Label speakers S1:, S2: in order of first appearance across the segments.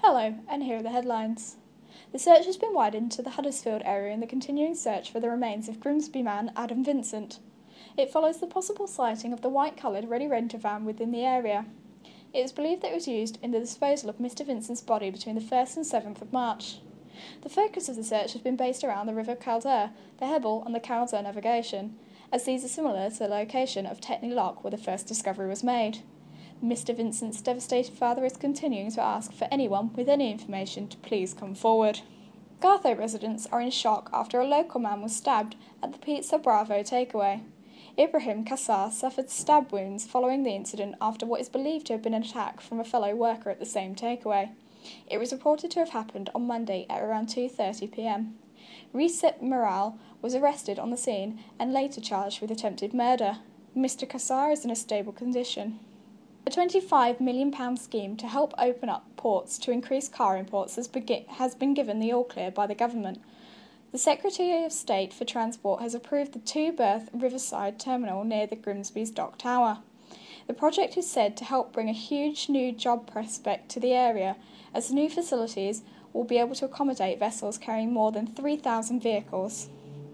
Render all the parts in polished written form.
S1: Hello, and here are the headlines. The search has been widened to the Huddersfield area in the continuing search for the remains of Grimsby man Adam Vincent. It follows the possible sighting of the white-coloured Ready Renter van within the area. It is believed that it was used in the disposal of Mr Vincent's body between the 1st and 7th of March. The focus of the search has been based around the River Kildare, the Hebble and the Kildare Navigation, as these are similar to the location of Tetney Lock where the first discovery was made. Mr Vincent's devastated father is continuing to ask for anyone with any information to please come forward. Gartho residents are in shock after a local man was stabbed at the Pizza Bravo takeaway. Ibrahim Kassar suffered stab wounds following the incident after what is believed to have been an attack from a fellow worker at the same takeaway. It was reported to have happened on Monday at around 2:30 p.m. Recep Moral was arrested on the scene and later charged with attempted murder. Mr Kassar is in a stable condition. A £25 million scheme to help open up ports to increase car imports has been given the all-clear by the government. The Secretary of State for Transport has approved the two-berth Riverside terminal near the Grimsby's Dock Tower. The project is said to help bring a huge new job prospect to the area, as the new facilities will be able to accommodate vessels carrying more than 3,000 vehicles.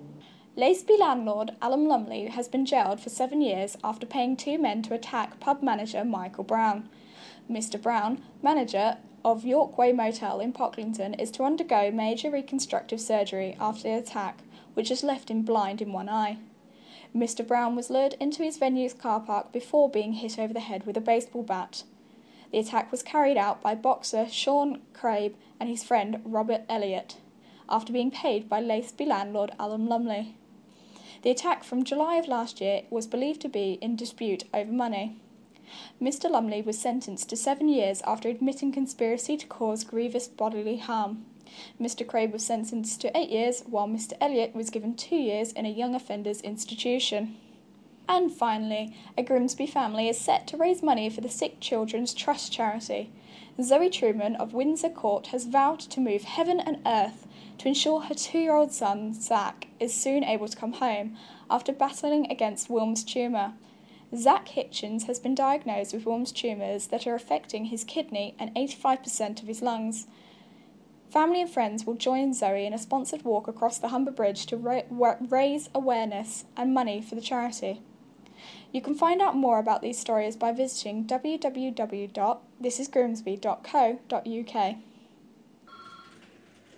S1: Laceby landlord Alan Lumley has been jailed for 7 years after paying two men to attack pub manager Michael Brown. Mr Brown, manager of Yorkway Motel in Pocklington, is to undergo major reconstructive surgery after the attack, which has left him blind in one eye. Mr Brown was lured into his venue's car park before being hit over the head with a baseball bat. The attack was carried out by boxer Sean Crabe and his friend Robert Elliott, after being paid by Laceby landlord Alan Lumley. The attack from July of last year was believed to be in dispute over money. Mr Lumley was sentenced to 7 years after admitting conspiracy to cause grievous bodily harm. Mr Crabe was sentenced to 8 years, while Mr Elliott was given 2 years in a young offenders institution. And finally, a Grimsby family is set to raise money for the Sick Children's Trust charity. Zoe Truman of Windsor Court has vowed to move heaven and earth to ensure her 2-year-old son, Zach, is soon able to come home after battling against Wilms tumour. Zach Hitchens has been diagnosed with Wilms tumours that are affecting his kidney and 85% of his lungs. Family and friends will join Zoe in a sponsored walk across the Humber Bridge to raise awareness and money for the charity. You can find out more about these stories by visiting www.thisisgrimsby.co.uk.